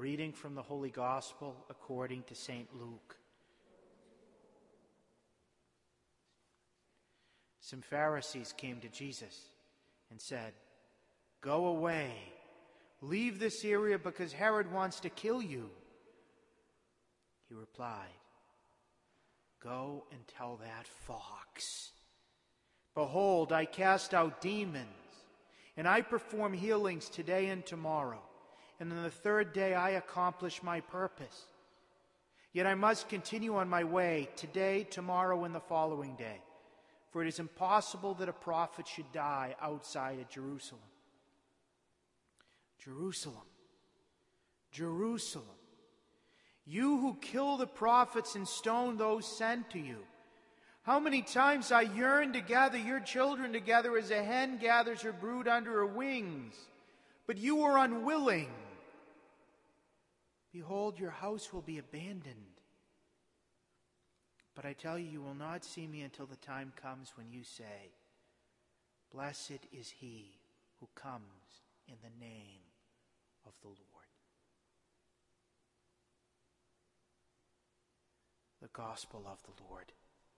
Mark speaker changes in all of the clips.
Speaker 1: reading from the Holy Gospel according to St. Luke. Some Pharisees came to Jesus and said, "Go away, leave this area because Herod wants to kill you." He replied, "Go and tell that fox, behold, I cast out demons, and I perform healings today and tomorrow, and on the third day I accomplish my purpose. Yet I must continue on my way today, tomorrow, and the following day, for it is impossible that a prophet should die outside of Jerusalem. Jerusalem, Jerusalem, you who kill the prophets and stone those sent to you. How many times I yearned to gather your children together as a hen gathers her brood under her wings, but you were unwilling. Behold, your house will be abandoned. But I tell you, you will not see me until the time comes when you say, 'Blessed is he who comes in the name of the Lord.'" The Gospel of the Lord.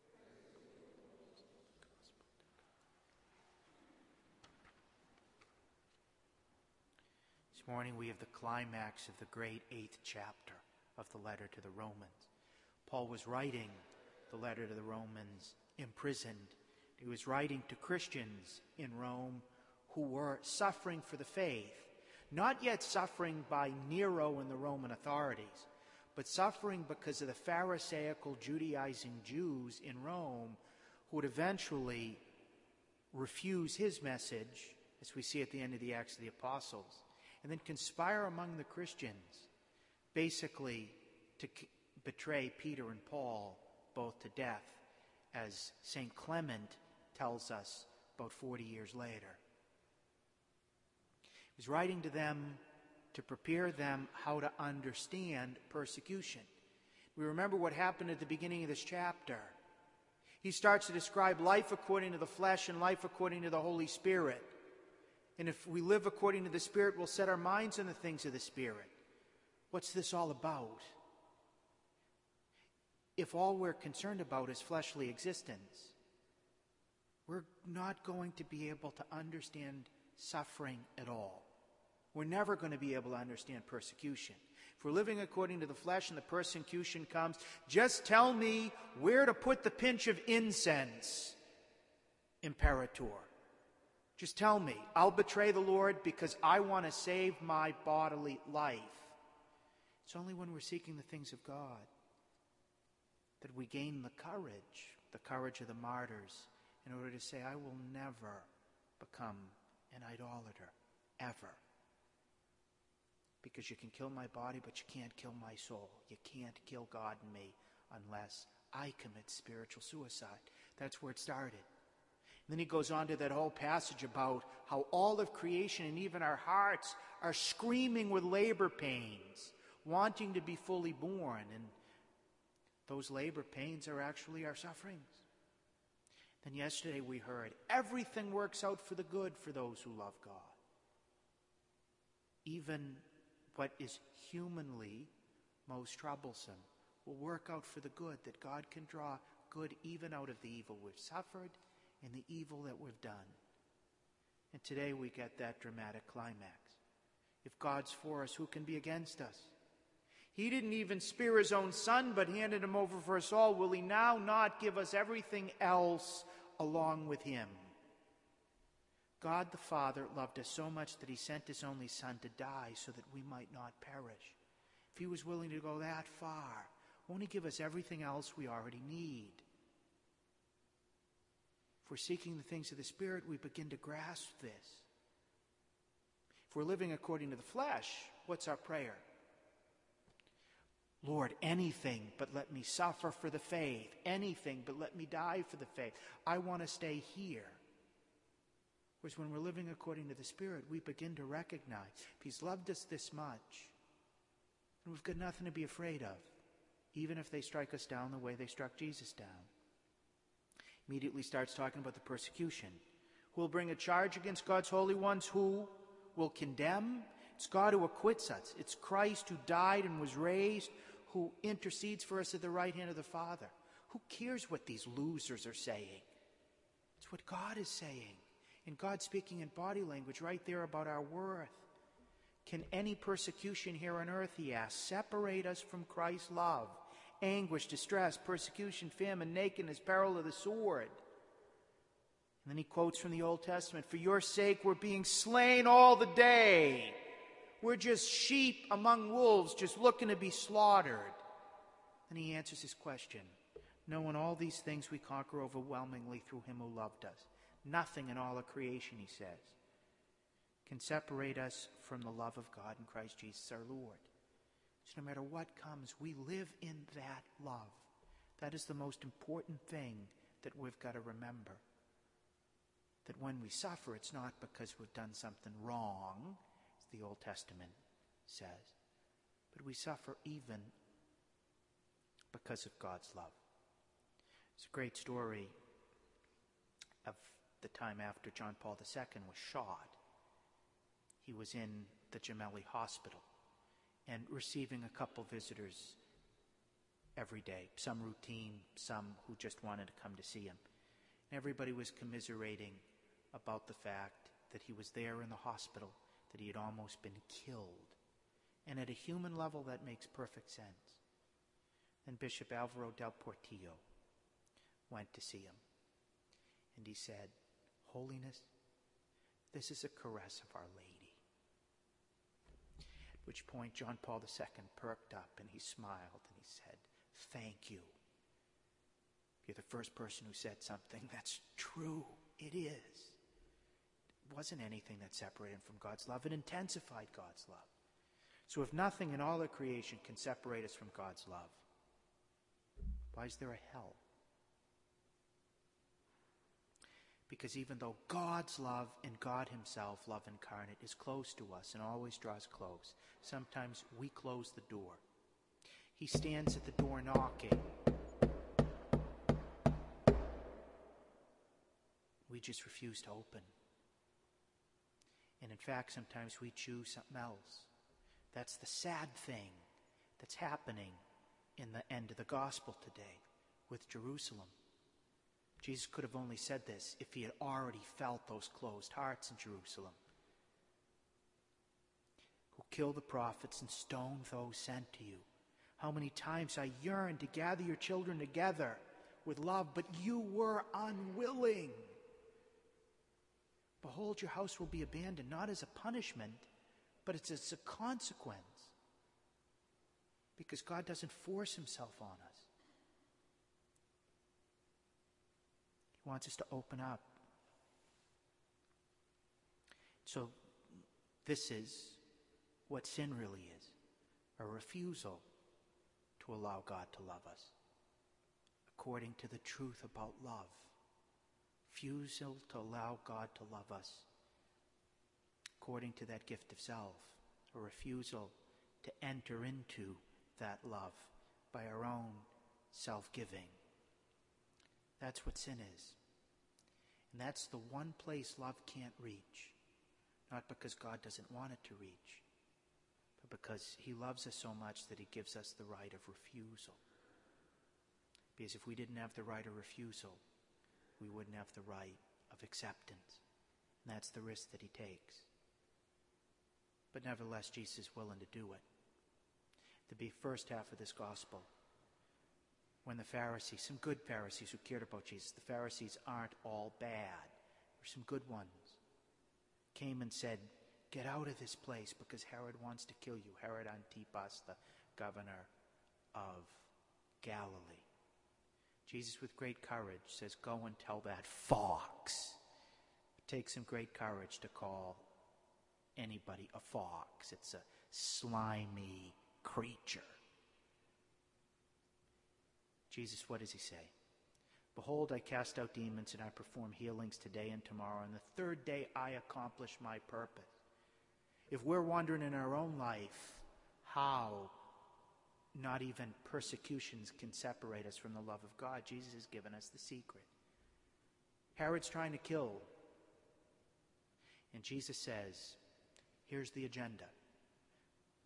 Speaker 1: This morning we have the climax of the great 8th chapter of the letter to the Romans. Paul was writing the letter to the Romans imprisoned. He was writing to Christians in Rome who were suffering for the faith, not yet suffering by Nero and the Roman authorities, but suffering because of the Pharisaical Judaizing Jews in Rome who would eventually refuse his message, as we see at the end of the Acts of the Apostles, and then conspire among the Christians, basically to betray Peter and Paul both to death, as St. Clement tells us about 40 years later. He was writing to them to prepare them how to understand persecution. We remember what happened at the beginning of this chapter. He starts to describe life according to the flesh and life according to the Holy Spirit. And if we live according to the Spirit, we'll set our minds on the things of the Spirit. What's this all about? If all we're concerned about is fleshly existence, we're not going to be able to understand suffering at all. We're never going to be able to understand persecution. If we're living according to the flesh and the persecution comes, just tell me where to put the pinch of incense, Imperator. Just tell me. I'll betray the Lord because I want to save my bodily life. It's only when we're seeking the things of God that we gain the courage of the martyrs, in order to say, I will never become an idolater, ever. Because you can kill my body, but you can't kill my soul. You can't kill God in me unless I commit spiritual suicide. That's where it started. And then he goes on to that whole passage about how all of creation and even our hearts are screaming with labor pains, wanting to be fully born. And those labor pains are actually our sufferings. Then yesterday we heard, everything works out for the good for those who love God. Even what is humanly most troublesome will work out for the good, that God can draw good even out of the evil we've suffered and the evil that we've done. And today we get that dramatic climax. If God's for us, who can be against us? He didn't even spare his own son, but handed him over for us all. Will he now not give us everything else along with him? God the Father loved us so much that he sent his only Son to die so that we might not perish. If he was willing to go that far, won't he give us everything else we already need? If we're seeking the things of the Spirit, we begin to grasp this. If we're living according to the flesh, what's our prayer? Lord, anything but let me suffer for the faith. Anything but let me die for the faith. I want to stay here. Whereas when we're living according to the Spirit, we begin to recognize if he's loved us this much, and we've got nothing to be afraid of, even if they strike us down the way they struck Jesus down. Immediately starts talking about the persecution. Who will bring a charge against God's holy ones? Who will condemn? It's God who acquits us. It's Christ who died and was raised, who intercedes for us at the right hand of the Father. Who cares what these losers are saying? It's what God is saying. And God speaking in body language right there about our worth. Can any persecution here on earth, he asks, separate us from Christ's love? Anguish, distress, persecution, famine, nakedness, peril of the sword. And then he quotes from the Old Testament, for your sake we're being slain all the day. We're just sheep among wolves, just looking to be slaughtered. And he answers his question. No, in all these things we conquer overwhelmingly through him who loved us. Nothing in all of creation, he says, can separate us from the love of God in Christ Jesus our Lord. So no matter what comes, we live in that love. That is the most important thing that we've got to remember. That when we suffer, it's not because we've done something wrong, as the Old Testament says, but we suffer even because of God's love. It's a great story of the time after John Paul II was shot. He was in the Gemelli Hospital and receiving a couple visitors every day, some routine, some who just wanted to come to see him. And everybody was commiserating about the fact that he was there in the hospital, that he had almost been killed. And at a human level, that makes perfect sense. And Bishop Alvaro del Portillo went to see him. And he said, Holiness, this is a caress of Our Lady. At which point John Paul II perked up and he smiled and he said, thank you. You're the first person who said something that's true. It is. It wasn't anything that separated him from God's love. It intensified God's love. So if nothing in all of creation can separate us from God's love, why is there a hell? Because even though God's love and God himself, love incarnate, is close to us and always draws close, sometimes we close the door. He stands at the door knocking. We just refuse to open. And in fact, sometimes we choose something else. That's the sad thing that's happening in the end of the gospel today with Jerusalem. Jesus could have only said this if he had already felt those closed hearts in Jerusalem. Who kill the prophets and stone those sent to you. How many times I yearned to gather your children together with love, but you were unwilling. Behold, your house will be abandoned, not as a punishment, but it's as a consequence. Because God doesn't force himself on us. He wants us to open up. So this is what sin really is. A refusal to allow God to love us according to the truth about love. Refusal to allow God to love us according to that gift of self. A refusal to enter into that love by our own self-giving. That's what sin is. And that's the one place love can't reach. Not because God doesn't want it to reach, but because he loves us so much that he gives us the right of refusal. Because if we didn't have the right of refusal, we wouldn't have the right of acceptance. And that's the risk that he takes. But nevertheless, Jesus is willing to do it. The first half of this gospel, when the Pharisees, some good Pharisees who cared about Jesus, the Pharisees aren't all bad. There's some good ones, came and said, get out of this place because Herod wants to kill you. Herod Antipas, the governor of Galilee. Jesus, with great courage, says, go and tell that fox. It takes some great courage to call anybody a fox. It's a slimy creature. Jesus, what does he say? Behold, I cast out demons and I perform healings today and tomorrow. And the third day I accomplish my purpose. If we're wondering in our own life how not even persecutions can separate us from the love of God, Jesus has given us the secret. Herod's trying to kill. And Jesus says, here's the agenda.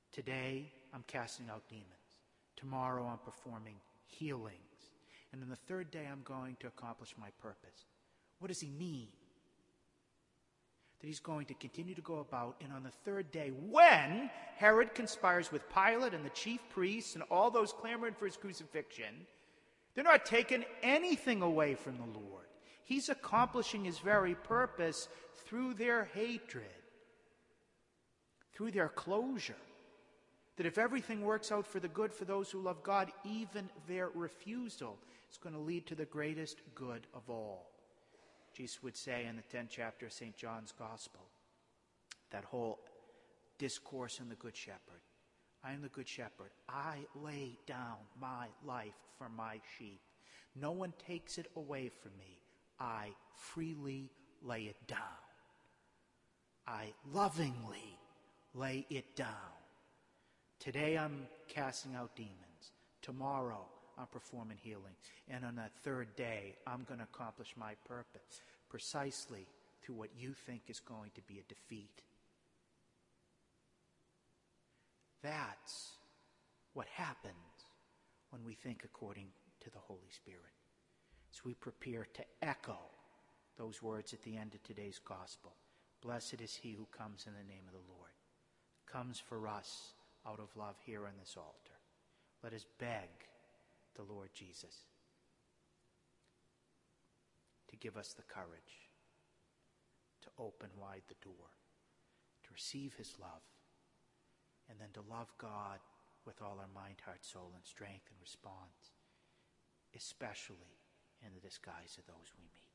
Speaker 1: Today, I'm casting out demons. Tomorrow, I'm performing healings. And on the third day, I'm going to accomplish my purpose. What does he mean? That he's going to continue to go about, and on the third day, when Herod conspires with Pilate and the chief priests and all those clamoring for his crucifixion, they're not taking anything away from the Lord. He's accomplishing his very purpose through their hatred, through their closure. That if everything works out for the good for those who love God, even their refusal is going to lead to the greatest good of all. Jesus would say in the 10th chapter of St. John's Gospel, that whole discourse on the Good Shepherd. I am the Good Shepherd. I lay down my life for my sheep. No one takes it away from me. I freely lay it down. I lovingly lay it down. Today I'm casting out demons. Tomorrow I'm performing healing. And on that third day, I'm going to accomplish my purpose precisely through what you think is going to be a defeat. That's what happens when we think according to the Holy Spirit. As we prepare to echo those words at the end of today's gospel. Blessed is he who comes in the name of the Lord. Comes for us out of love here on this altar. Let us beg the Lord Jesus to give us the courage to open wide the door, to receive his love, and then to love God with all our mind, heart, soul, and strength, and respond, especially in the disguise of those we meet.